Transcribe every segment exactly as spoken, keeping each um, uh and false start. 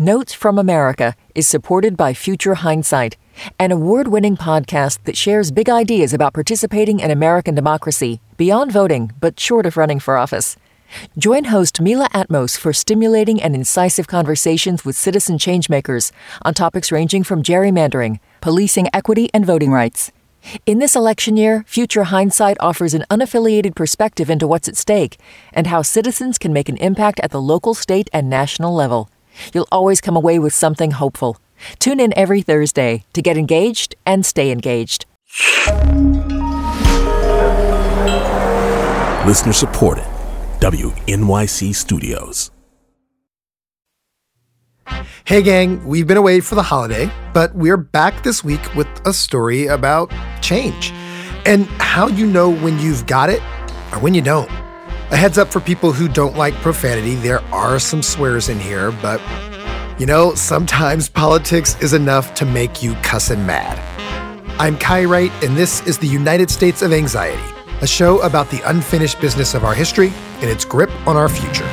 Notes from America is supported by Future Hindsight, an award-winning podcast that shares big ideas about participating in American democracy beyond voting, but short of running for office. Join host Mila Atmos for stimulating and incisive conversations with citizen changemakers on topics ranging from gerrymandering, policing equity, and voting rights. In this election year, Future Hindsight offers an unaffiliated perspective into what's at stake and how citizens can make an impact at the local, state, and national level. You'll always come away with something hopeful. Tune in every Thursday to get engaged and stay engaged. Listener supported. W N Y C Studios. Hey gang, we've been away for the holiday, but we're back this week with a story about change and how you know when you've got it or when you don't. A heads up for people who don't like profanity, there are some swears in here, but you know, sometimes politics is enough to make you cussin' mad. I'm Kai Wright, and this is the United States of Anxiety, a show about the unfinished business of our history and its grip on our future.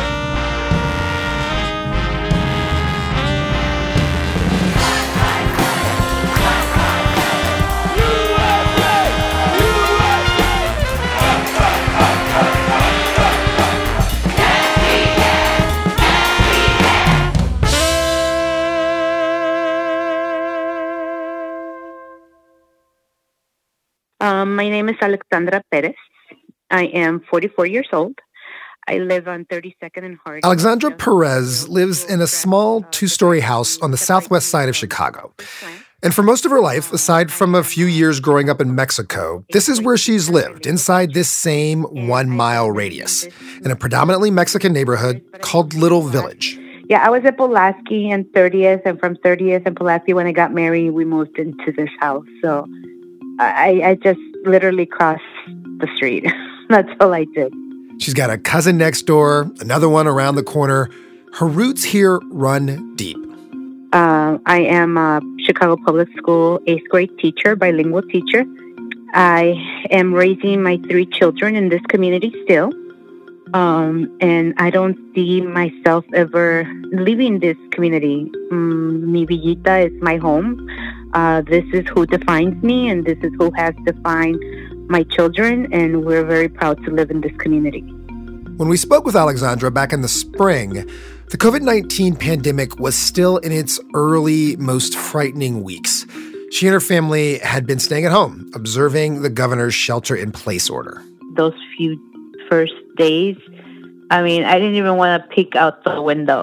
Um, my name is Alexandra Perez. I am forty-four years old. I live on thirty-second and Harding. Alexandra Perez lives in a small two-story house on the southwest side of Chicago. And for most of her life, aside from a few years growing up in Mexico, this is where she's lived, inside this same one-mile radius, in a predominantly Mexican neighborhood called Little Village. Yeah, I was at Pulaski and thirtieth, and from thirtieth and Pulaski, when I got married, we moved into this house. So I, I just literally crossed the street. That's all I did. She's got a cousin next door, another one around the corner. Her roots here run deep. Uh, I am a Chicago Public School eighth grade teacher, bilingual teacher. I am raising my three children in this community still. Um, and I don't see myself ever leaving this community. Um, Mi Villita is my home. Uh, this is who defines me, and this is who has defined my children, and we're very proud to live in this community. When we spoke with Alexandra back in the spring, the covid nineteen pandemic was still in its early, most frightening weeks. She and her family had been staying at home, observing the governor's shelter-in-place order. Those few first days, I mean, I didn't even want to peek out the window.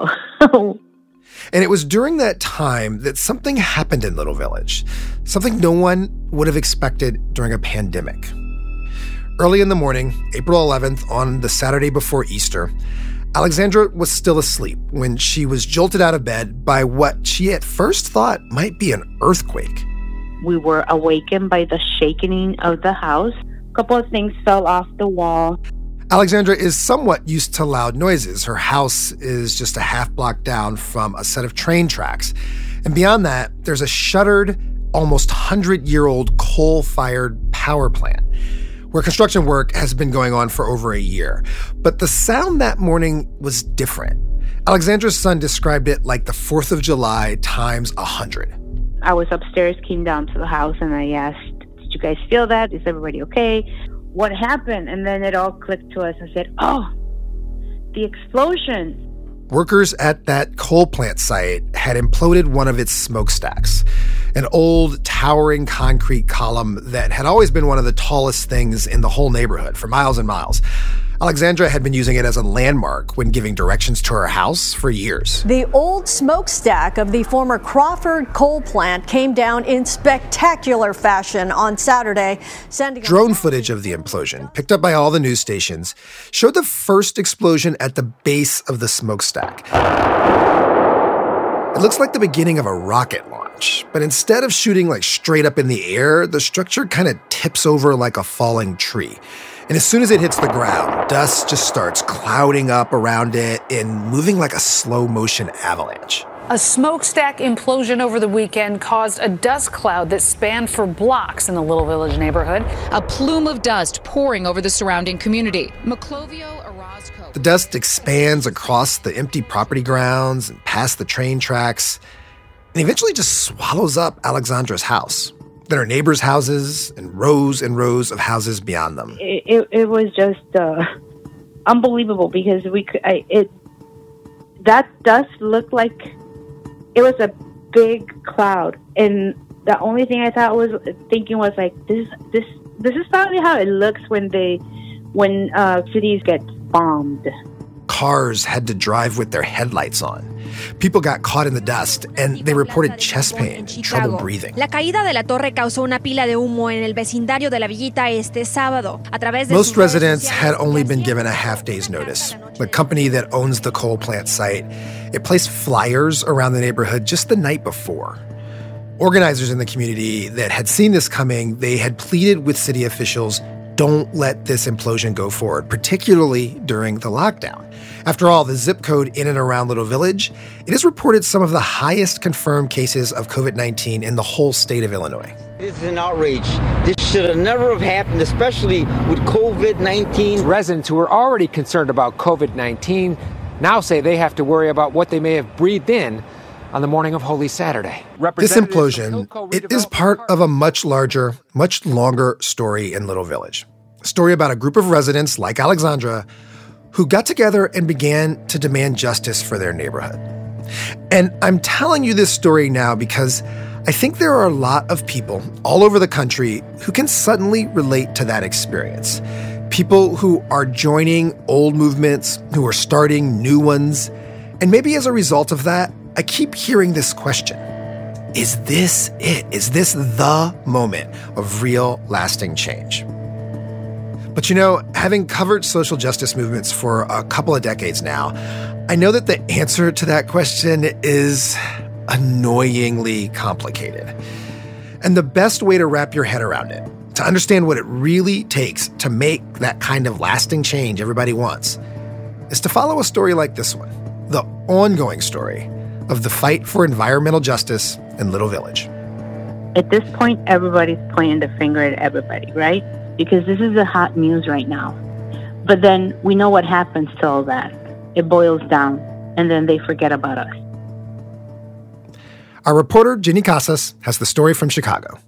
And it was during that time that something happened in Little Village, something no one would have expected during a pandemic. Early in the morning, April eleventh, on the Saturday before Easter, Alexandra was still asleep when she was jolted out of bed by what she at first thought might be an earthquake. We were awakened by the shaking of the house. A couple of things fell off the wall. Alexandra is somewhat used to loud noises. Her house is just a half block down from a set of train tracks. And beyond that, there's a shuttered, almost hundred-year-old coal-fired power plant where construction work has been going on for over a year. But the sound that morning was different. Alexandra's son described it like the fourth of July times a hundred. I was upstairs, came down to the house, and I asked, did you guys feel that? Is everybody okay? What happened? And then it all clicked to us. I said, oh, the explosion. Workers at that coal plant site had imploded one of its smokestacks, an old, towering concrete column that had always been one of the tallest things in the whole neighborhood for miles and miles. Alexandra had been using it as a landmark when giving directions to her house for years. The old smokestack of the former Crawford coal plant came down in spectacular fashion on Saturday, sending drone footage of the implosion, picked up by all the news stations, showed the first explosion at the base of the smokestack. It looks like the beginning of a rocket launch, but instead of shooting like straight up in the air, the structure kind of tips over like a falling tree. And as soon as it hits the ground, dust just starts clouding up around it and moving like a slow-motion avalanche. A smokestack implosion over the weekend caused a dust cloud that spanned for blocks in the Little Village neighborhood. A plume of dust pouring over the surrounding community. Maclovio Orozco The dust expands across the empty property grounds and past the train tracks, and eventually just swallows up Alexandra's house, then her neighbors' houses, and rows and rows of houses beyond them. It, it, it was just uh, unbelievable because we could, I, it that dust looked like it was a big cloud, and the only thing I thought was thinking was like this this this is probably how it looks when they when uh, cities get bombed. Cars had to drive with their headlights on. People got caught in the dust, and they reported chest pain and trouble breathing. La caída de la torre causó una pila de humo en el vecindario de la Villita este sábado. A través de Most residents had only been given a half day's notice. The company that owns the coal plant site, it placed flyers around the neighborhood just the night before. Organizers in the community that had seen this coming, they had pleaded with city officials, don't let this implosion go forward, particularly during the lockdown. After all, the zip code in and around Little Village, it has reported some of the highest confirmed cases of covid nineteen in the whole state of Illinois. This is an outrage. This should have never have happened, especially with covid nineteen. Residents who are already concerned about covid nineteen now say they have to worry about what they may have breathed in on the morning of Holy Saturday. This implosion, it is part of a much larger, much longer story in Little Village. A story about a group of residents like Alexandra who got together and began to demand justice for their neighborhood. And I'm telling you this story now because I think there are a lot of people all over the country who can suddenly relate to that experience. People who are joining old movements, who are starting new ones. And maybe as a result of that, I keep hearing this question. Is this it? Is this the moment of real, lasting change? But you know, having covered social justice movements for a couple of decades now, I know that the answer to that question is annoyingly complicated. And the best way to wrap your head around it, to understand what it really takes to make that kind of lasting change everybody wants, is to follow a story like this one, the ongoing story of the fight for environmental justice in Little Village. At this point, everybody's pointing the finger at everybody, right? Because this is the hot news right now. But then we know what happens to all that. It boils down, and then they forget about us. Our reporter, Ginny Casas, has the story from Chicago.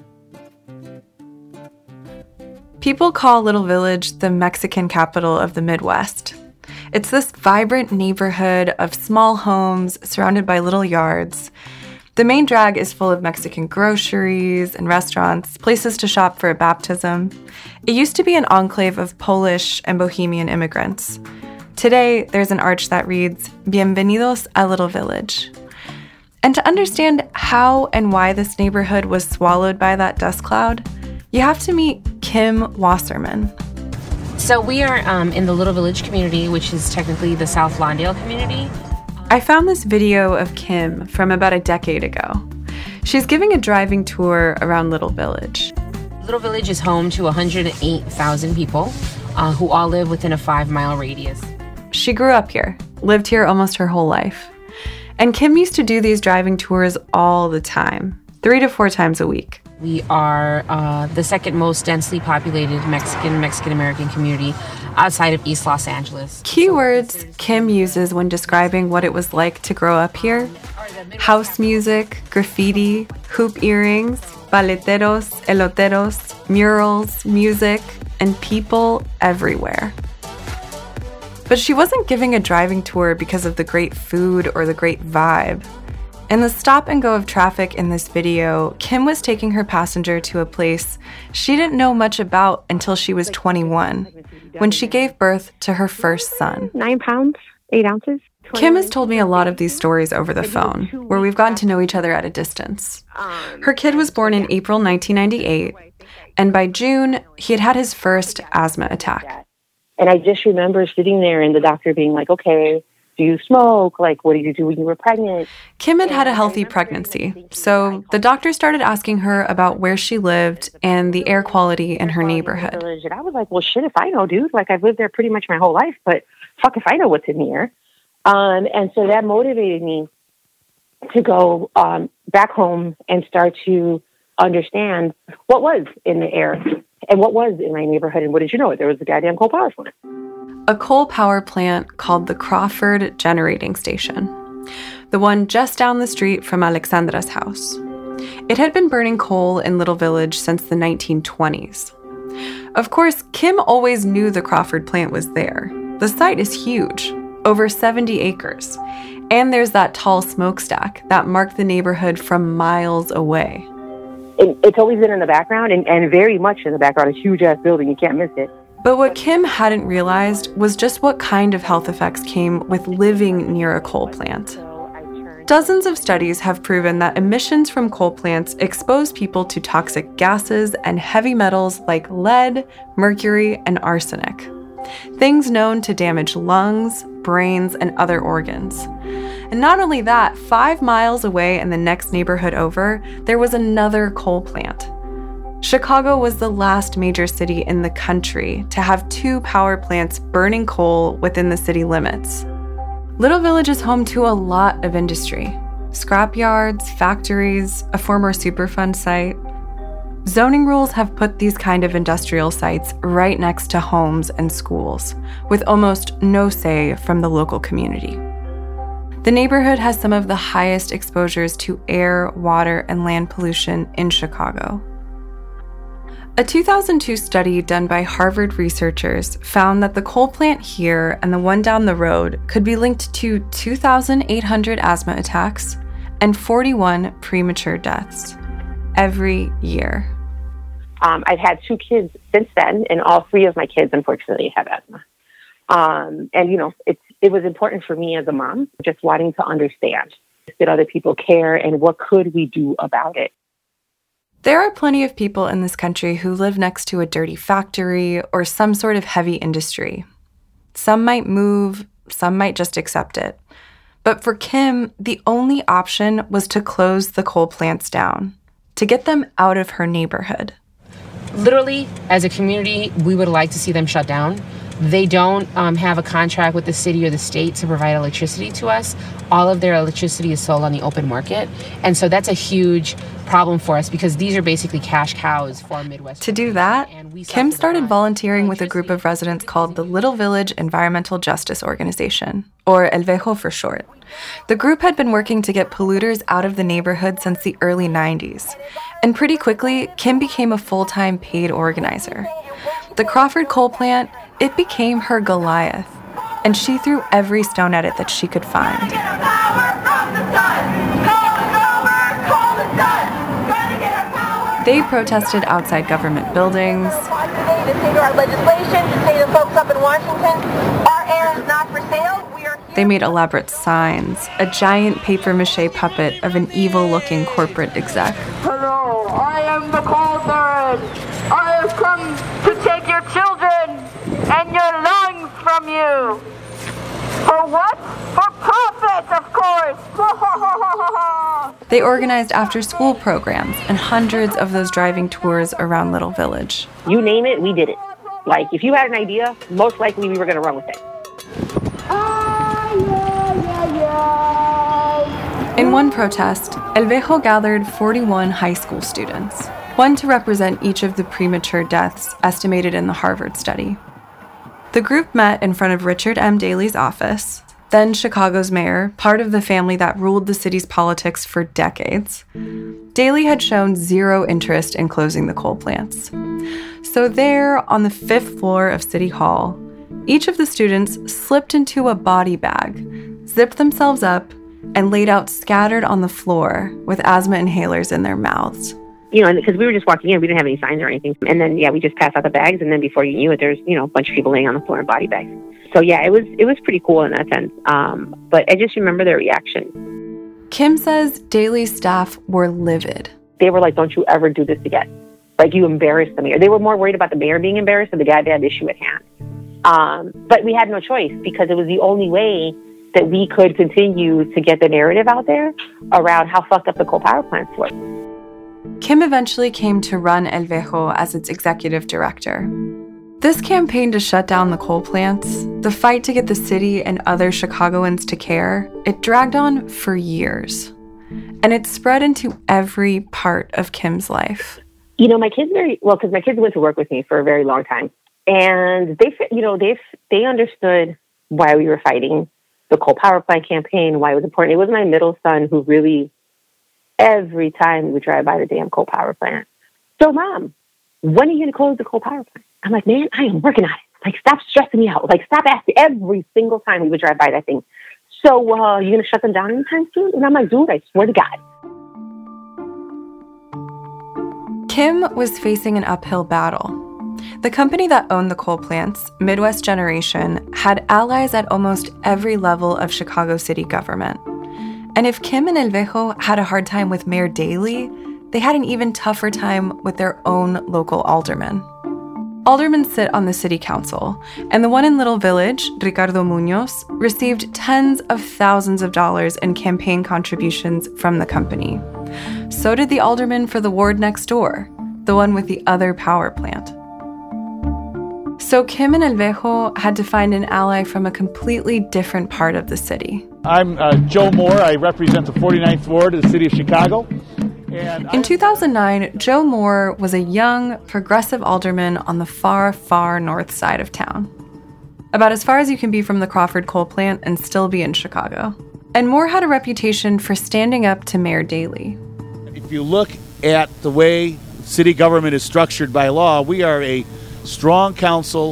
People call Little Village the Mexican capital of the Midwest. It's this vibrant neighborhood of small homes surrounded by little yards. The main drag is full of Mexican groceries and restaurants, places to shop for a baptism. It used to be an enclave of Polish and Bohemian immigrants. Today, there's an arch that reads, Bienvenidos a Little Village. And to understand how and why this neighborhood was swallowed by that dust cloud, you have to meet Kim Wasserman. So we are um, in the Little Village community, which is technically the South Lawndale community. I found this video of Kim from about a decade ago. She's giving a driving tour around Little Village. Little Village is home to one hundred eight thousand people uh, who all live within a five-mile radius. She grew up here, lived here almost her whole life. And Kim used to do these driving tours all the time, three to four times a week. We are uh, the second most densely populated Mexican, Mexican-American community outside of East Los Angeles. Keywords Kim uses when describing what it was like to grow up here: house music, graffiti, hoop earrings, paleteros, eloteros, murals, music, and people everywhere. But she wasn't giving a driving tour because of the great food or the great vibe. In the stop and go of traffic in this video, Kim was taking her passenger to a place she didn't know much about until she was twenty-one, when she gave birth to her first son. Nine pounds, eight ounces. Kim has told me a lot of these stories over the phone, where we've gotten to know each other at a distance. Her kid was born in April nineteen ninety-eight, and by June, he had had his first asthma attack. And I just remember sitting there and the doctor being like, okay, do you smoke? Like, what did you do when you were pregnant? Kim had had a healthy pregnancy, so the doctor started asking her about where she lived and the air quality in her neighborhood. And I was like, well, shit, if I know, dude. Like, I've lived there pretty much my whole life, but fuck if I know what's in the air. Um, and so that motivated me to go um, back home and start to understand what was in the air and what was in my neighborhood. And what did you know? There was a goddamn coal power plant. a coal power plant called the Crawford Generating Station, the one just down the street from Alexandra's house. It had been burning coal in Little Village since the nineteen twenties. Of course, Kim always knew the Crawford plant was there. The site is huge, over seventy acres, and there's that tall smokestack that marked the neighborhood from miles away. It, it's always been in the background, and, and very much in the background. A huge-ass building, you can't miss it. But what Kim hadn't realized was just what kind of health effects came with living near a coal plant. Dozens of studies have proven that emissions from coal plants expose people to toxic gases and heavy metals like lead, mercury, and arsenic. Things known to damage lungs, brains, and other organs. And not only that, five miles away in the next neighborhood over, there was another coal plant. Chicago was the last major city in the country to have two power plants burning coal within the city limits. Little Village is home to a lot of industry. Scrap yards, factories, a former Superfund site. Zoning rules have put these kind of industrial sites right next to homes and schools, with almost no say from the local community. The neighborhood has some of the highest exposures to air, water, and land pollution in Chicago. A two thousand two study done by Harvard researchers found that the coal plant here and the one down the road could be linked to two thousand eight hundred asthma attacks and forty-one premature deaths every year. Um, I've had two kids since then, and all three of my kids, unfortunately, have asthma. Um, and, you know, it's, it was important for me as a mom, just wanting to understand that other people care and what could we do about it. There are plenty of people in this country who live next to a dirty factory or some sort of heavy industry. Some might move, some might just accept it. But for Kim, the only option was to close the coal plants down, to get them out of her neighborhood. Literally, as a community, we would like to see them shut down. They don't um, have a contract with the city or the state to provide electricity to us. All of their electricity is sold on the open market. And so that's a huge problem for us because these are basically cash cows for Midwest. To do that, Kim started volunteering with a group of residents called the Little Village Environmental Justice Organization, or El Vejo for short. The group had been working to get polluters out of the neighborhood since the early nineties. And pretty quickly, Kim became a full-time paid organizer. The Crawford coal plant, it became her Goliath, and she threw every stone at it that she could find. They protested outside government buildings. To say to our legislation, to say to folks up in Washington, our air is not for sale. We are They made elaborate signs, a giant papier-mâché puppet of an evil-looking corporate exec. Hello, I am the coal baron. I have come to take your children and your lungs from you. For what? For profit, of course. They organized after-school programs and hundreds of those driving tours around Little Village. You name it, we did it. Like, if you had an idea, most likely we were going to run with it. In one protest, El Vejo gathered forty-one high school students, one to represent each of the premature deaths estimated in the Harvard study. The group met in front of Richard M. Daley's office, then Chicago's mayor, part of the family that ruled the city's politics for decades. Daley had shown zero interest in closing the coal plants. So there, on the fifth floor of City Hall, each of the students slipped into a body bag, zipped themselves up, and laid out scattered on the floor with asthma inhalers in their mouths. You know, because we were just walking in, we didn't have any signs or anything. And then, yeah, we just passed out the bags, and then before you knew it, there's, you know, a bunch of people laying on the floor in body bags. So, yeah, it was it was pretty cool in that sense. Um, but I just remember their reaction. Kim says Daley's staff were livid. They were like, don't you ever do this again. Like, you embarrassed the mayor. They were more worried about the mayor being embarrassed than the guy that had the issue at hand. Um, but we had no choice because it was the only way that we could continue to get the narrative out there around how fucked up the coal power plants were. Kim eventually came to run El Vejo as its executive director. This campaign to shut down the coal plants, the fight to get the city and other Chicagoans to care, it dragged on for years. And it spread into every part of Kim's life. You know, my kids very, well, because my kids went to work with me for a very long time. And they, you know, they they understood why we were fighting the coal power plant campaign, why it was important. It was my middle son who really, every time we would drive by the damn coal power plant, so Mom, when are you going to close the coal power plant? I'm like, man, I am working on it. Like, stop stressing me out. Like, stop asking every single time we would drive by that thing. So, uh, you going to shut them down anytime soon? And I'm like, dude, I swear to God. Kim was facing an uphill battle. The company that owned the coal plants, Midwest Generation, had allies at almost every level of Chicago city government. And if Kim and El Vejo had a hard time with Mayor Daley, they had an even tougher time with their own local aldermen. Aldermen sit on the city council, and the one in Little Village, Ricardo Munoz, received tens of thousands of dollars in campaign contributions from the company. So did the alderman for the ward next door, the one with the other power plant. So Kim and El Vejo had to find an ally from a completely different part of the city. I'm uh, Joe Moore. I represent the forty-ninth Ward of the city of Chicago. And In two thousand nine, Joe Moore was a young, progressive alderman on the far, far north side of town. About as far as you can be from the Crawford coal plant and still be in Chicago. And Moore had a reputation for standing up to Mayor Daley. If you look at the way city government is structured by law, we are a strong council,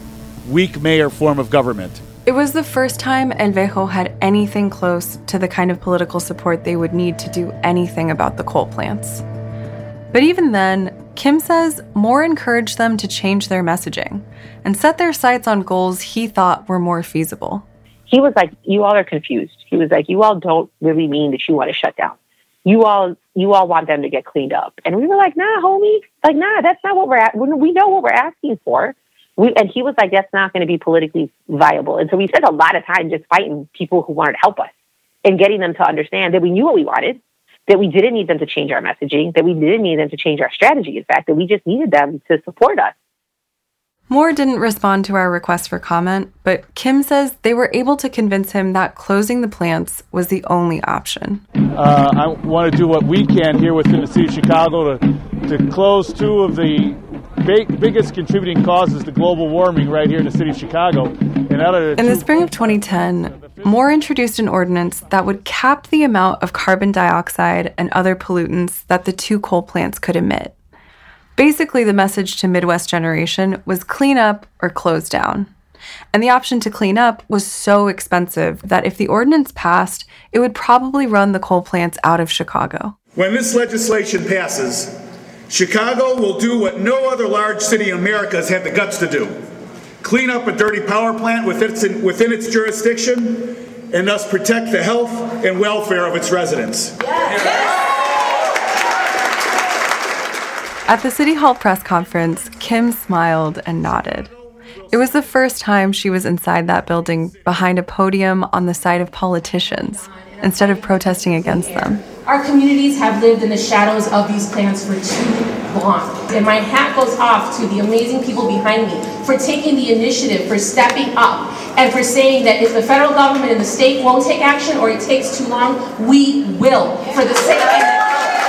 weak mayor form of government. It was the first time El Vejo had anything close to the kind of political support they would need to do anything about the coal plants. But even then, Kim says Moore encouraged them to change their messaging and set their sights on goals he thought were more feasible. He was like, you all are confused. He was like, you all don't really mean that you want to shut down. You all you all want them to get cleaned up. And we were like, nah, homie. Like, nah, that's not what we're at. We know what we're asking for. We, and he was like, that's not going to be politically viable. And so we spent a lot of time just fighting people who wanted to help us and getting them to understand that we knew what we wanted, that we didn't need them to change our messaging, that we didn't need them to change our strategy, in fact, that we just needed them to support us. Moore didn't respond to our request for comment, but Kim says they were able to convince him that closing the plants was the only option. Uh, I want to do what we can here within the city of Chicago to, to close two of the big, biggest contributing causes to global warming right here in the city of Chicago. And out of the in the spring of twenty ten, Moore introduced an ordinance that would cap the amount of carbon dioxide and other pollutants that the two coal plants could emit. Basically, the message to Midwest Generation was clean up or close down. And the option to clean up was so expensive that if the ordinance passed, it would probably run the coal plants out of Chicago. When this legislation passes, Chicago will do what no other large city in America has had the guts to do. Clean up a dirty power plant within its, within its jurisdiction and thus protect the health and welfare of its residents. Yes. At the City Hall press conference, Kim smiled and nodded. It was the first time she was inside that building behind a podium on the side of politicians, instead of protesting against them. Our communities have lived in the shadows of these plants for too long. And my hat goes off to the amazing people behind me for taking the initiative, for stepping up, and for saying that if the federal government and the state won't take action or it takes too long, we will, for the sake of the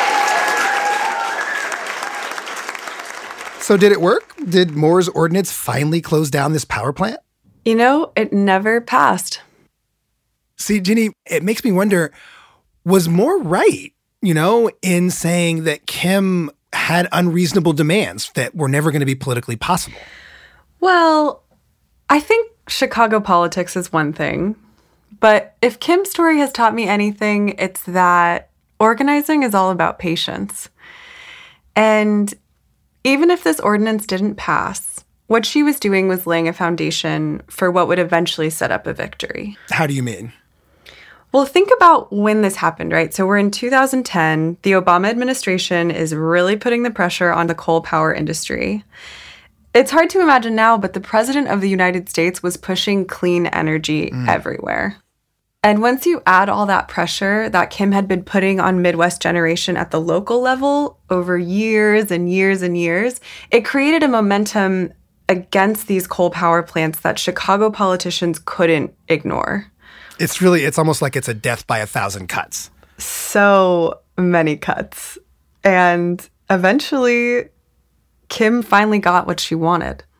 So did it work? Did Moore's ordinance finally close down this power plant? You know, it never passed. See, Ginny, it makes me wonder, was Moore right, you know, in saying that Kim had unreasonable demands that were never going to be politically possible? Well, I think Chicago politics is one thing. But if Kim's story has taught me anything, it's that organizing is all about patience. And even if this ordinance didn't pass, what she was doing was laying a foundation for what would eventually set up a victory. How do you mean? Well, think about when this happened, right? So we're in two thousand ten. The Obama administration is really putting the pressure on the coal power industry. It's hard to imagine now, but the president of the United States was pushing clean energy mm. everywhere. And once you add all that pressure that Kim had been putting on Midwest Generation at the local level over years and years and years, it created a momentum against these coal power plants that Chicago politicians couldn't ignore. It's really, it's almost like it's a death by a thousand cuts. So many cuts. And eventually, Kim finally got what she wanted.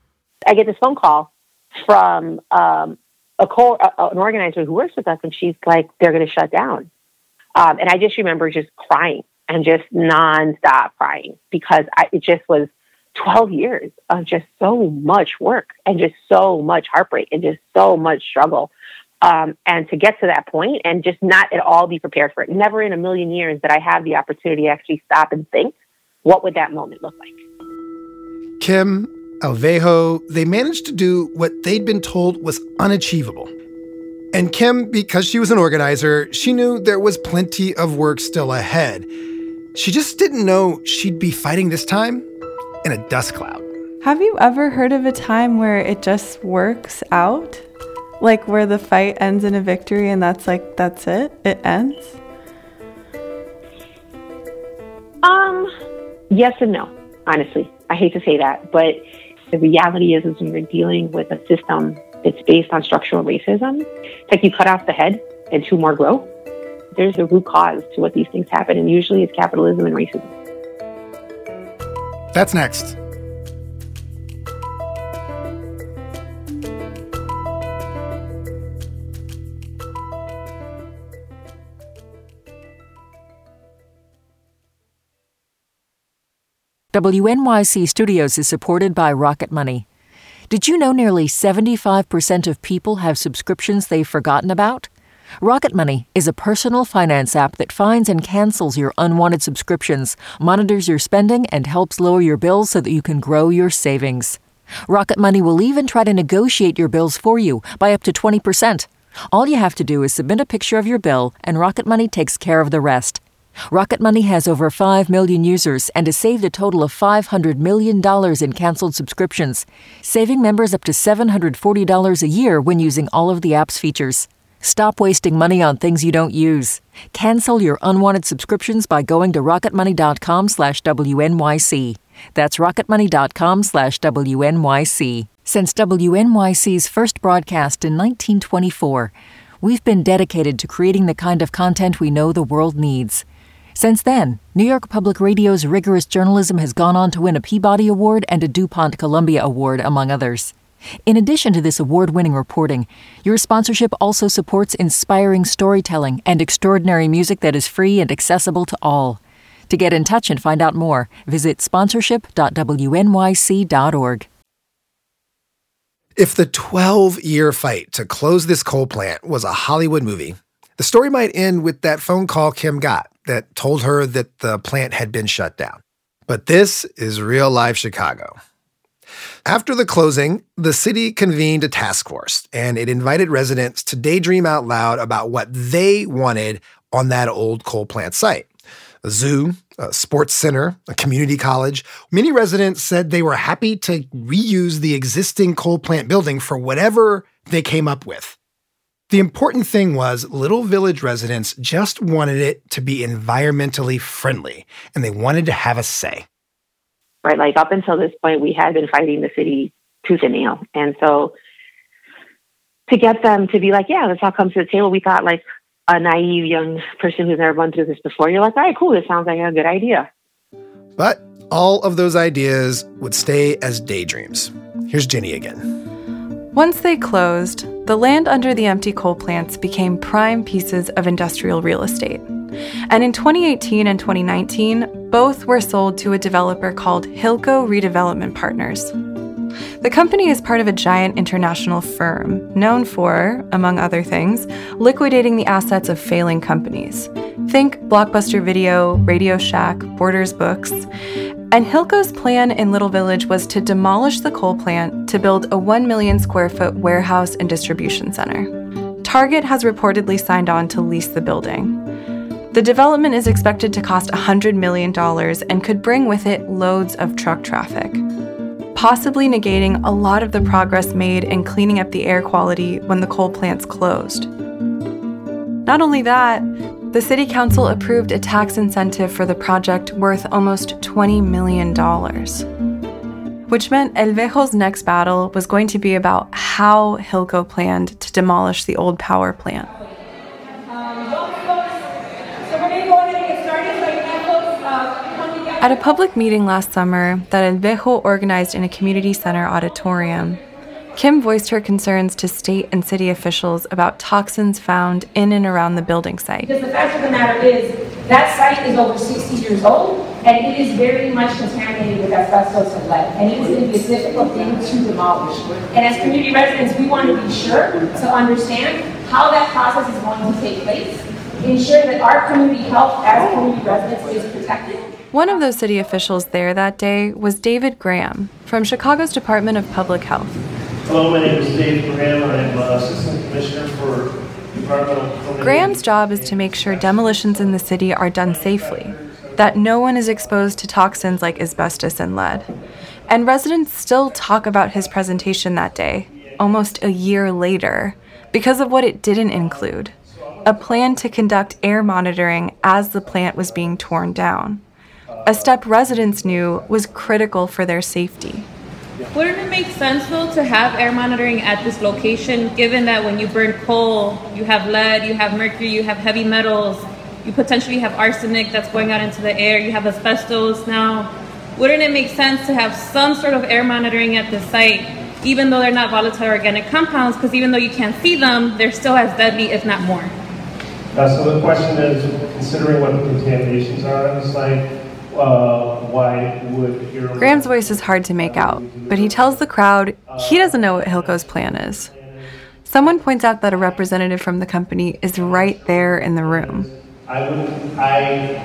I get this phone call from um, a co- uh, an organizer who works with us, and she's like, they're going to shut down. Um, and I just remember just crying and just nonstop crying because I, it just was twelve years of just so much work and just so much heartbreak and just so much struggle. Um, and to get to that point and just not at all be prepared for it. Never in a million years that I have the opportunity to actually stop and think, what would that moment look like? Kim, Alvejo, they managed to do what they'd been told was unachievable. And Kim, because she was an organizer, she knew there was plenty of work still ahead. She just didn't know she'd be fighting this time in a dust cloud. Have you ever heard of a time where it just works out? Like where the fight ends in a victory and that's like, that's it? It ends? Um, yes and no, honestly. I hate to say that, but the reality is, is when you're dealing with a system that's based on structural racism, it's like you cut off the head and two more grow. There's a root cause to what these things happen, and usually it's capitalism and racism. That's next. W N Y C Studios is supported by Rocket Money. Did you know nearly seventy-five percent of people have subscriptions they've forgotten about? Rocket Money is a personal finance app that finds and cancels your unwanted subscriptions, monitors your spending, and helps lower your bills so that you can grow your savings. Rocket Money will even try to negotiate your bills for you by up to twenty percent. All you have to do is submit a picture of your bill, and Rocket Money takes care of the rest. Rocket Money has over five million users and has saved a total of five hundred million dollars in canceled subscriptions, saving members up to seven hundred forty dollars a year when using all of the app's features. Stop wasting money on things you don't use. Cancel your unwanted subscriptions by going to rocketmoney.com slash WNYC. That's rocketmoney.com slash WNYC. Since W N Y C's first broadcast in nineteen twenty-four, we've been dedicated to creating the kind of content we know the world needs. Since then, New York Public Radio's rigorous journalism has gone on to win a Peabody Award and a DuPont Columbia Award, among others. In addition to this award-winning reporting, your sponsorship also supports inspiring storytelling and extraordinary music that is free and accessible to all. To get in touch and find out more, visit sponsorship dot W N Y C dot org. If the twelve-year fight to close this coal plant was a Hollywood movie, the story might end with that phone call Kim got that told her that the plant had been shut down. But this is real-life Chicago. After the closing, the city convened a task force, and it invited residents to daydream out loud about what they wanted on that old coal plant site. A zoo, a sports center, a community college. Many residents said they were happy to reuse the existing coal plant building for whatever they came up with. The important thing was Little Village residents just wanted it to be environmentally friendly, and they wanted to have a say. Right, like up until this point, we had been fighting the city tooth and nail. And so to get them to be like, yeah, let's all come to the table, we thought like a naive young person who's never gone through this before, you're like, all right, cool, this sounds like a good idea. But all of those ideas would stay as daydreams. Here's Jenny again. Once they closed, the land under the empty coal plants became prime pieces of industrial real estate. And in twenty eighteen and twenty nineteen, both were sold to a developer called Hilco Redevelopment Partners. The company is part of a giant international firm known for, among other things, liquidating the assets of failing companies. Think Blockbuster Video, Radio Shack, Borders Books. And Hilco's plan in Little Village was to demolish the coal plant to build a one million square foot warehouse and distribution center. Target has reportedly signed on to lease the building. The development is expected to cost one hundred million dollars and could bring with it loads of truck traffic, possibly negating a lot of the progress made in cleaning up the air quality when the coal plants closed. Not only that, the City Council approved a tax incentive for the project worth almost twenty million dollars, which meant Alvejo's next battle was going to be about how Hilco planned to demolish the old power plant. So we're going to go ahead and get started. So you have folks uh, come together. At a public meeting last summer that El Vejo organized in a community center auditorium, Kim voiced her concerns to state and city officials about toxins found in and around the building site. Because the fact of the matter is, that site is over sixty years old, and it is very much contaminated with asbestos and lead, and it is going to be a difficult thing to demolish. And as community residents, we want to be sure to understand how that process is going to take place, ensure that our community health as community residents is protected. One of those city officials there that day was David Graham from Chicago's Department of Public Health. Hello, my name is Dave Graham. I'm uh, Assistant Commissioner for Environmental. Graham's job is to make sure demolitions in the city are done safely, that no one is exposed to toxins like asbestos and lead. And residents still talk about his presentation that day, almost a year later, because of what it didn't include: a plan to conduct air monitoring as the plant was being torn down, a step residents knew was critical for their safety. Wouldn't it make sense, though, to have air monitoring at this location, given that when you burn coal, you have lead, you have mercury, you have heavy metals, you potentially have arsenic that's going out into the air, you have asbestos now? Wouldn't it make sense to have some sort of air monitoring at the site, even though they're not volatile organic compounds, because even though you can't see them, they're still as deadly, if not more? Uh, so the question is, considering what the contaminations are on the site, Uh, why would your... Graham's voice is hard to make out, but he tells the crowd he doesn't know what Hilco's plan is. Someone points out that a representative from the company is right there in the room. I would, I,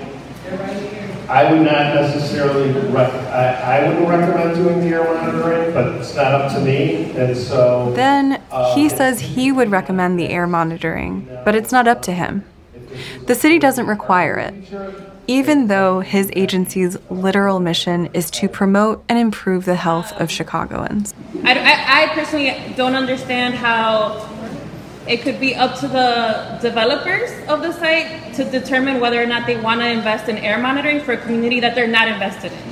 I would not necessarily, rec- I, I wouldn't recommend doing the air monitoring, but it's not up to me, and so... Then he says he would recommend the air monitoring, but it's not up to him. The city doesn't require it, even though his agency's literal mission is to promote and improve the health of Chicagoans. I, I, I personally don't understand how it could be up to the developers of the site to determine whether or not they want to invest in air monitoring for a community that they're not invested in.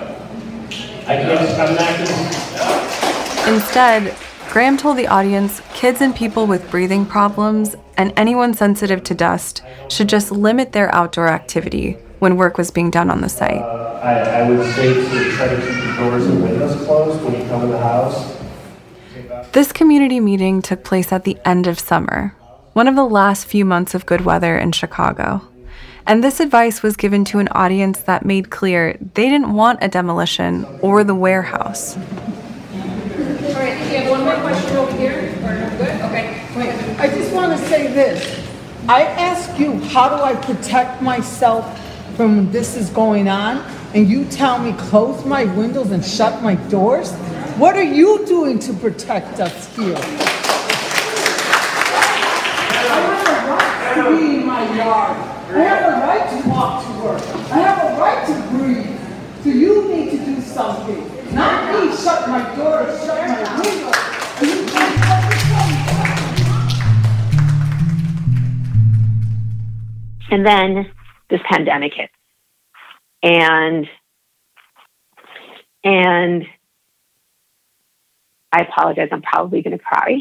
I guess I'm not gonna... Instead, Graham told the audience kids and people with breathing problems and anyone sensitive to dust should just limit their outdoor activity when work was being done on the site. Uh, I, I would say to try to keep the doors and windows closed when you come in the house. This community meeting took place at the end of summer, one of the last few months of good weather in Chicago. And this advice was given to an audience that made clear they didn't want a demolition or the warehouse. All right, you have one more question over here? Or good? Okay. Wait, I just want to say this. I ask you, how do I protect myself from when this is going on? And you tell me close my windows and shut my doors? What are you doing to protect us here? I have a right to be in my yard. I have a right to walk to work. I have a right to breathe. So you need to do something. Not me shut my door, shut my window. You can't And then this pandemic hit. And, and I apologize, I'm probably going to cry.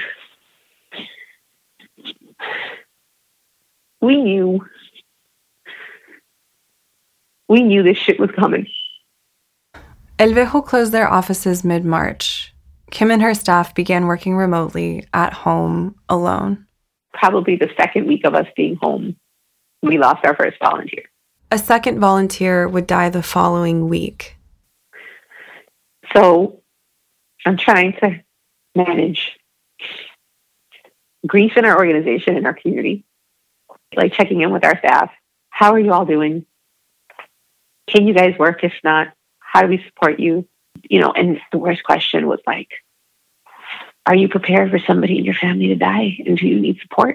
We knew, we knew this shit was coming. El Vejo closed their offices mid-March. Kim and her staff began working remotely at home alone. Probably the second week of us being home, we lost our first volunteer. A second volunteer would die the following week. So I'm trying to manage grief in our organization, in our community, like checking in with our staff. How are you all doing? Can you guys work? If not, how do we support you? You know, and the worst question was like, are you prepared for somebody in your family to die? And do you need support?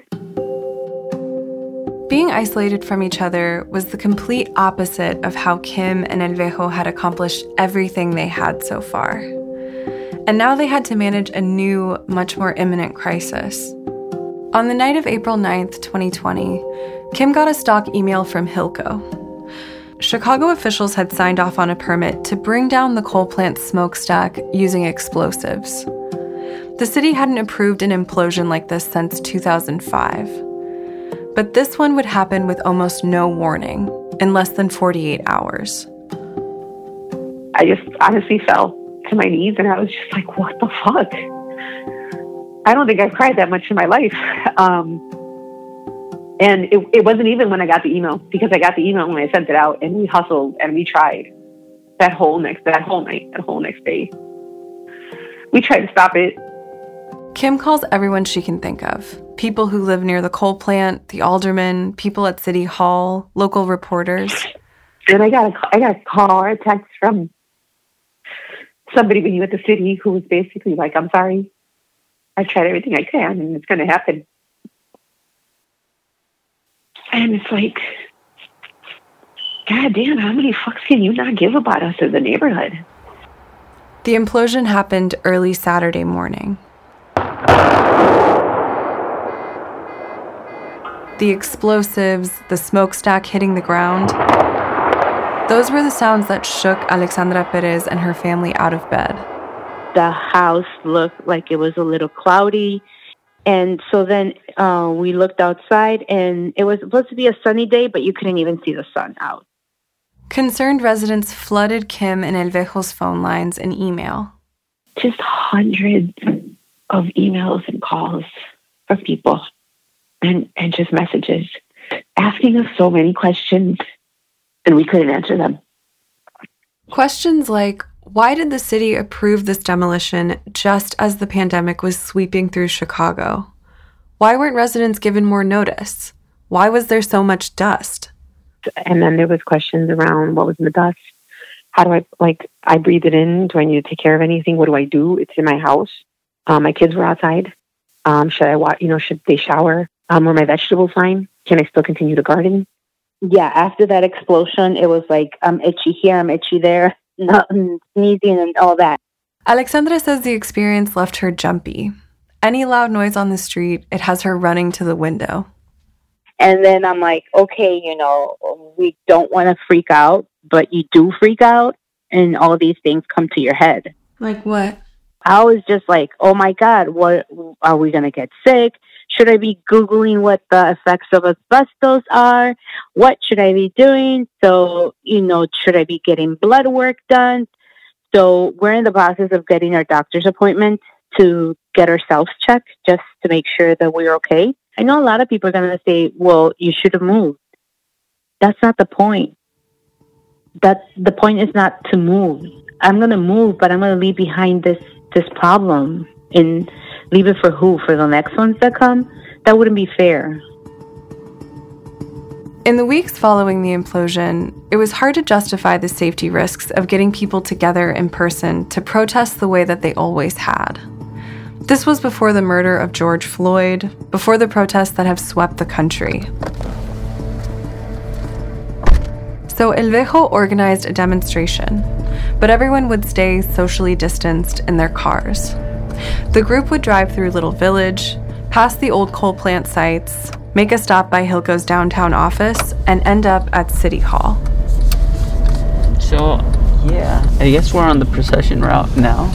Being isolated from each other was the complete opposite of how Kim and El Vejo had accomplished everything they had so far. And now they had to manage a new, much more imminent crisis. On the night of April ninth, twenty twenty, Kim got a stock email from Hilco. Chicago officials had signed off on a permit to bring down the coal plant's smokestack using explosives. The city hadn't approved an implosion like this since two thousand five. But this one would happen with almost no warning, in less than forty-eight hours. I just honestly fell to my knees and I was just like, what the fuck? I don't think I've cried that much in my life. Um, and it, it wasn't even when I got the email, because I got the email when I sent it out, and we hustled and we tried that whole next, that whole night, that whole next day. We tried to stop it. Kim calls everyone she can think of. People who live near the coal plant, the aldermen, people at City Hall, local reporters. And I got a, I got a call or a text from somebody when you at the city who was basically like, I'm sorry. I tried everything I can and it's going to happen. And it's like, God damn, how many fucks can you not give about us as a neighborhood? The implosion happened early Saturday morning. The explosives, the smokestack hitting the ground, those were the sounds that shook Alexandra Perez and her family out of bed. The house looked like it was a little cloudy. And so then uh, we looked outside, and it was supposed to be a sunny day, but you couldn't even see the sun out. Concerned residents flooded Kim and El Vejo's phone lines and email. Just hundreds of emails and calls from people and, and just messages asking us so many questions, and we couldn't answer them. Questions like, why did the city approve this demolition just as the pandemic was sweeping through Chicago? Why weren't residents given more notice? Why was there so much dust? And then there was questions around what was in the dust. How do I, like, I breathe it in. Do I need to take care of anything? What do I do? It's in my house. Um, my kids were outside. Um, should I, wa- you know, should they shower? Um, were my vegetables fine? Can I still continue to garden? Yeah, after that explosion, it was like, I'm itchy here, I'm itchy there, nothing, sneezing and all that. Alexandra says the experience left her jumpy. Any loud noise on the street, it has her running to the window. And then I'm like, okay, you know, we don't want to freak out, but you do freak out, and all these things come to your head. Like what? I was just like, oh my God, what are we going to get sick? Should I be Googling what the effects of asbestos are? What should I be doing? So, you know, should I be getting blood work done? So we're in the process of getting our doctor's appointment to get ourselves checked just to make sure that we're okay. I know a lot of people are going to say, well, you should have moved. That's not the point. That's, the point is not to move. I'm going to move, but I'm going to leave behind this, this problem. And leave it for who? For the next ones that come? That wouldn't be fair. In the weeks following the implosion, it was hard to justify the safety risks of getting people together in person to protest the way that they always had. This was before the murder of George Floyd, before the protests that have swept the country. So El Vejo organized a demonstration, but everyone would stay socially distanced in their cars. The group would drive through Little Village, past the old coal plant sites, make a stop by Hilco's downtown office, and end up at City Hall. So, yeah, I guess we're on the procession route now.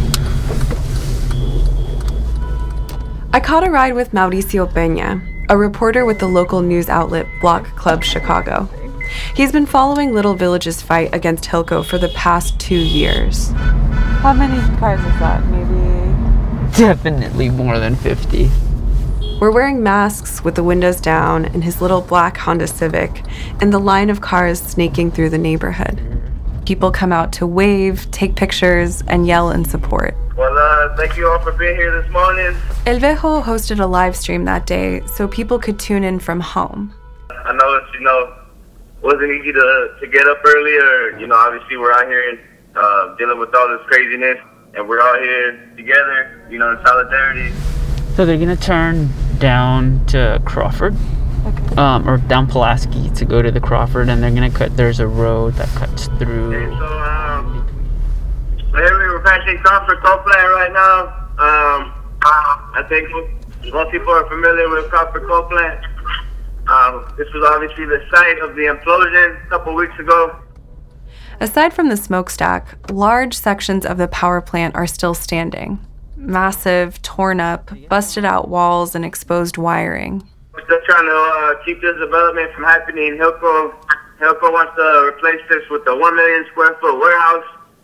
I caught a ride with Mauricio Peña, a reporter with the local news outlet Block Club Chicago. He's been following Little Village's fight against Hilco for the past two years. How many cars is that? Maybe? Definitely more than fifty. We're wearing masks with the windows down in his little black Honda Civic and the line of cars snaking through the neighborhood. People come out to wave, take pictures, and yell in support. Well, uh, thank you all for being here this morning. El Vejo hosted a live stream that day so people could tune in from home. I know it's, you know, wasn't easy to, to get up early, or, you know, obviously we're out here and uh, dealing with all this craziness, and we're all here together, you know, in solidarity. So they're gonna turn down to Crawford, okay. um, or down Pulaski to go to the Crawford, and they're gonna cut. There's a road that cuts through. Okay, so um, we're passing Crawford Coal Plant right now. Um, I think most people are familiar with Crawford Coal Plant. Um, this was obviously the site of the implosion a couple weeks ago. Aside from the smokestack, large sections of the power plant are still standing. Massive, torn up, busted out walls and exposed wiring. We're still trying to uh, keep this development from happening. Hilco, Hilco wants to replace this with a one million square foot warehouse.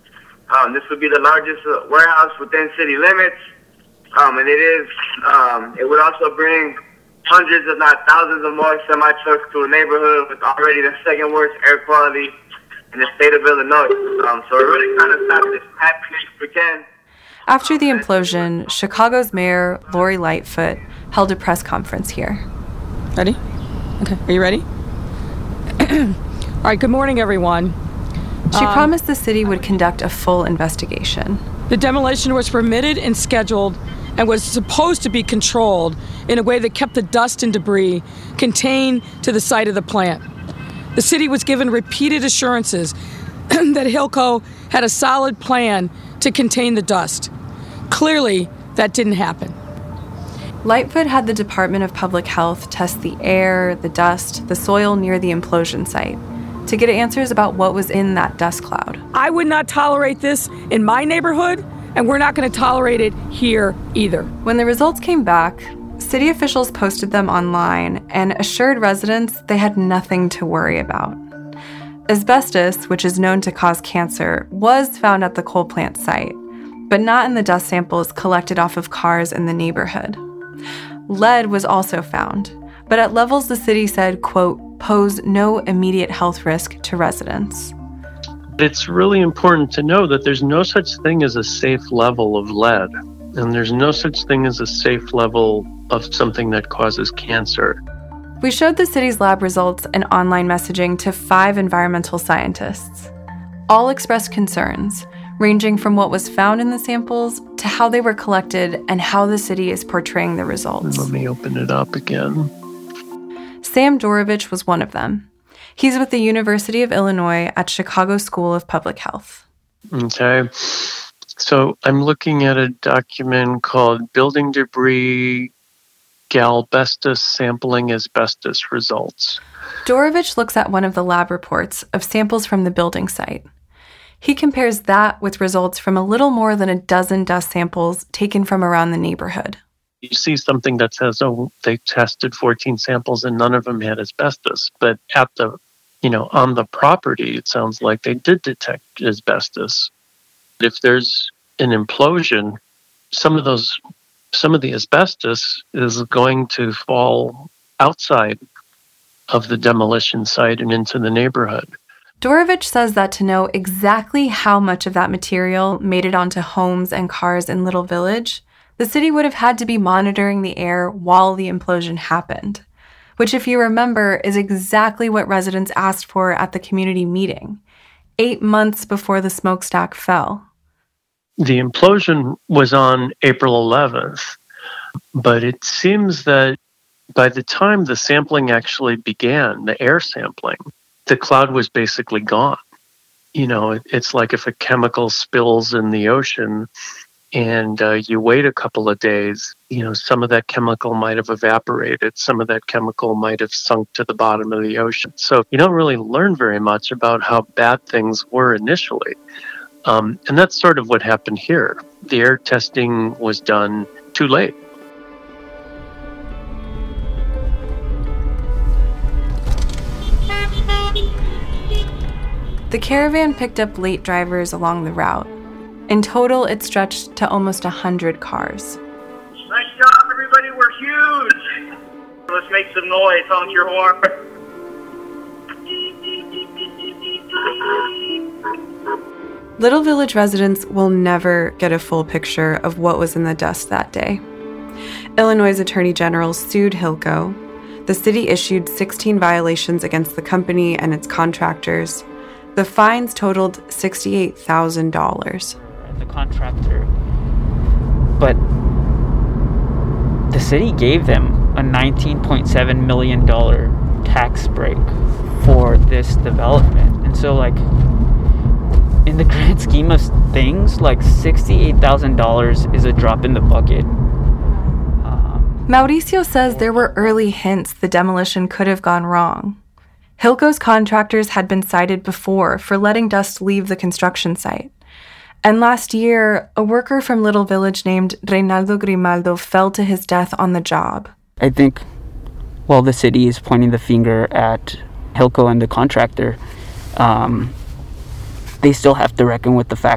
Um, this would be the largest uh, warehouse within city limits, um, and it is. Um, it would also bring hundreds, if not thousands, of more semi-trucks to a neighborhood with already the second worst air quality in the state of Illinois. Um, so we're really trying to stop this happening if we can. After the implosion, Chicago's Mayor Lori Lightfoot held a press conference here. Ready? Okay, are you ready? All right, good morning, everyone. She um, promised the city would conduct a full investigation. The demolition was permitted and scheduled and was supposed to be controlled in a way that kept the dust and debris contained to the site of the plant. The city was given repeated assurances that Hilco had a solid plan to contain the dust. Clearly, that didn't happen. Lightfoot had the Department of Public Health test the air, the dust, the soil near the implosion site to get answers about what was in that dust cloud. I would not tolerate this in my neighborhood, and we're not going to tolerate it here either. When the results came back, city officials posted them online and assured residents they had nothing to worry about. Asbestos, which is known to cause cancer, was found at the coal plant site, but not in the dust samples collected off of cars in the neighborhood. Lead was also found, but at levels the city said, quote, pose no immediate health risk to residents. It's really important to know that there's no such thing as a safe level of lead, and there's no such thing as a safe level of something that causes cancer. We showed the city's lab results and online messaging to five environmental scientists. All expressed concerns, ranging from what was found in the samples to how they were collected and how the city is portraying the results. Let me open it up again. Sam Dorovich was one of them. He's with the University of Illinois at Chicago School of Public Health. Okay. So I'm looking at a document called Building Debris Galbestos Sampling Asbestos Results. Dorovich looks at one of the lab reports of samples from the building site. He compares that with results from a little more than a dozen dust samples taken from around the neighborhood. You see something that says, oh, they tested fourteen samples and none of them had asbestos. But at the, you know, on the property, it sounds like they did detect asbestos. If there's an implosion, some of those, some of the asbestos is going to fall outside of the demolition site and into the neighborhood. Dorovich says that to know exactly how much of that material made it onto homes and cars in Little Village, the city would have had to be monitoring the air while the implosion happened, which, if you remember, is exactly what residents asked for at the community meeting, eight months before the smokestack fell. The implosion was on April eleventh, but it seems that by the time the sampling actually began, the air sampling, the cloud was basically gone. You know, it's like if a chemical spills in the ocean and uh, you wait a couple of days, you know, some of that chemical might have evaporated. Some of that chemical might have sunk to the bottom of the ocean. So you don't really learn very much about how bad things were initially. Um, and that's sort of what happened here. The air testing was done too late. The caravan picked up late drivers along the route. In total, it stretched to almost one hundred cars. Nice job, everybody. We're huge. Let's make some noise. Honk your horn. Little Village residents will never get a full picture of what was in the dust that day. Illinois' Attorney General sued Hilco. The city issued sixteen violations against the company and its contractors. The fines totaled sixty-eight thousand dollars. The contractor. But the city gave them a nineteen point seven million dollars tax break for this development. And so, like, in the grand scheme of things, like sixty-eight thousand dollars is a drop in the bucket. Um, Mauricio says there were early hints the demolition could have gone wrong. Hilco's contractors had been cited before for letting dust leave the construction site. And last year, a worker from Little Village named Reynaldo Grimaldo fell to his death on the job. I think while the city is pointing the finger at Hilco and the contractor, um, they still have to reckon with the fact that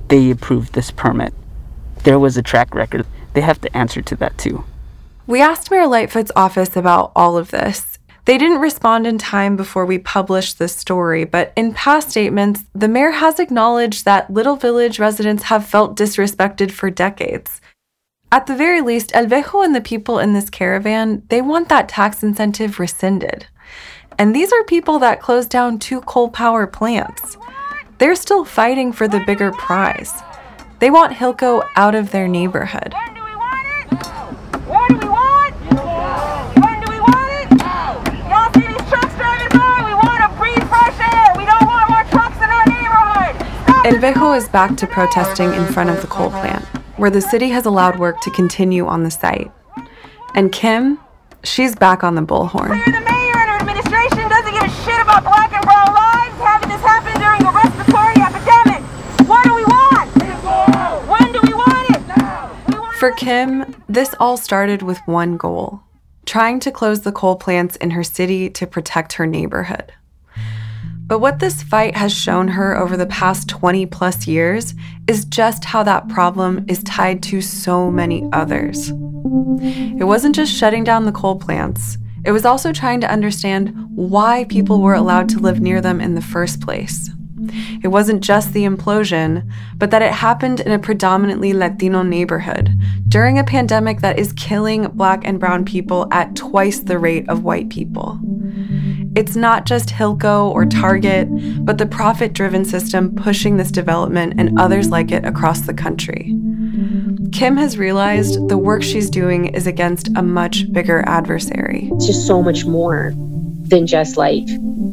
they approved this permit. There was a track record. They have to answer to that too. We asked Mayor Lightfoot's office about all of this. They didn't respond in time before we published this story, but in past statements, the mayor has acknowledged that Little Village residents have felt disrespected for decades. At the very least, El Vejo and the people in this caravan, they want that tax incentive rescinded. And these are people that closed down two coal power plants. They're still fighting for the bigger prize. They want Hilco out of their neighborhood. When do we want it? What do we want? When do we want it? Y'all see these trucks driving by? We want to breathe fresh air. We don't want more trucks in our neighborhood. Stop El Vejo is back to protesting in front of the coal plant, where the city has allowed work to continue on the site. And Kim, she's back on the bullhorn. The mayor and her administration doesn't give a shit about black and brown lives having this happen during a respiratory epidemic. What do we want? When do we want it? We want For Kim, this all started with one goal: trying to close the coal plants in her city to protect her neighborhood. But what this fight has shown her over the past twenty plus years is just how that problem is tied to so many others. It wasn't just shutting down the coal plants. It was also trying to understand why people were allowed to live near them in the first place. It wasn't just the implosion, but that it happened in a predominantly Latino neighborhood during a pandemic that is killing Black and brown people at twice the rate of white people. It's not just Hilco or Target, but the profit-driven system pushing this development and others like it across the country. Kim has realized the work she's doing is against a much bigger adversary. It's just so much more than just like,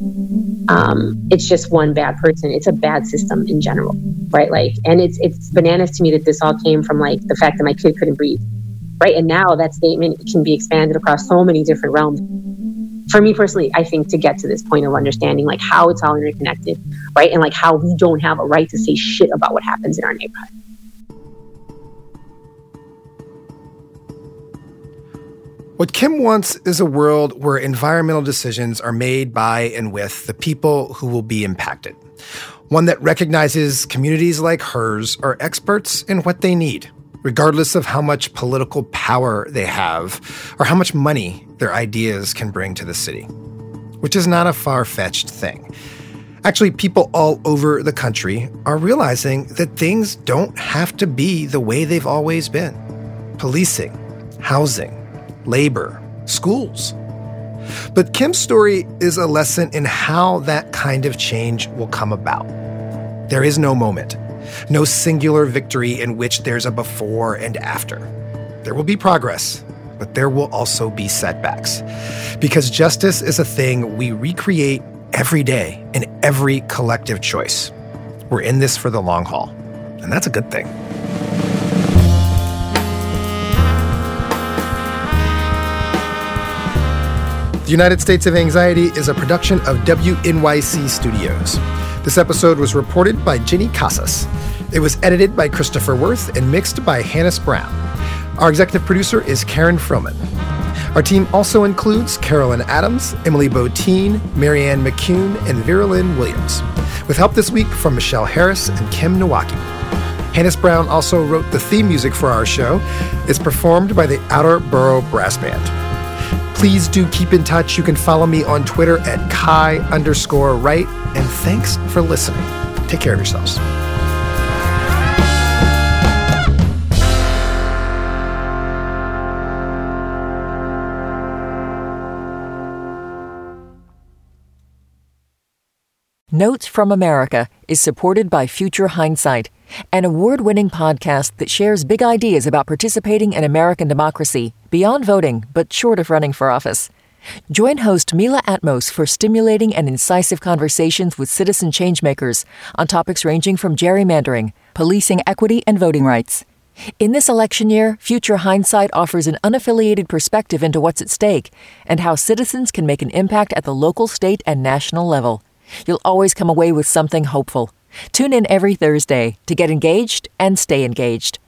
um, it's just one bad person. It's a bad system in general, right? Like, and it's it's bananas to me that this all came from like the fact that my kid couldn't breathe, right? And now that statement can be expanded across so many different realms. For me personally, I think to get to this point of understanding like how it's all interconnected, right? And like how we don't have a right to say shit about what happens in our neighborhood. What Kim wants is a world where environmental decisions are made by and with the people who will be impacted. One that recognizes communities like hers are experts in what they need, regardless of how much political power they have or how much money their ideas can bring to the city, which is not a far-fetched thing. Actually, people all over the country are realizing that things don't have to be the way they've always been. Policing, housing, labor, schools. But Kim's story is a lesson in how that kind of change will come about. There is no moment, no singular victory in which there's a before and after. There will be progress, but there will also be setbacks. Because justice is a thing we recreate every day in every collective choice. We're in this for the long haul, and that's a good thing. The United States of Anxiety is a production of W N Y C Studios. This episode was reported by Ginny Casas. It was edited by Christopher Worth and mixed by Hannes Brown. Our executive producer is Karen Froman. Our team also includes Carolyn Adams, Emily Botine, Marianne McCune, and Vera Lynn Williams, with help this week from Michelle Harris and Kim Nowaki. Hannes Brown also wrote the theme music for our show. It's performed by the Outer Borough Brass Band. Please do keep in touch. You can follow me on Twitter at Kai underscore Wright. And thanks for listening. Take care of yourselves. Notes from America is supported by Future Hindsight, an award-winning podcast that shares big ideas about participating in American democracy beyond voting, but short of running for office. Join host Mila Atmos for stimulating and incisive conversations with citizen changemakers on topics ranging from gerrymandering, policing equity, and voting rights. In this election year, Future Hindsight offers an unaffiliated perspective into what's at stake and how citizens can make an impact at the local, state, and national level. You'll always come away with something hopeful. Tune in every Thursday to get engaged and stay engaged.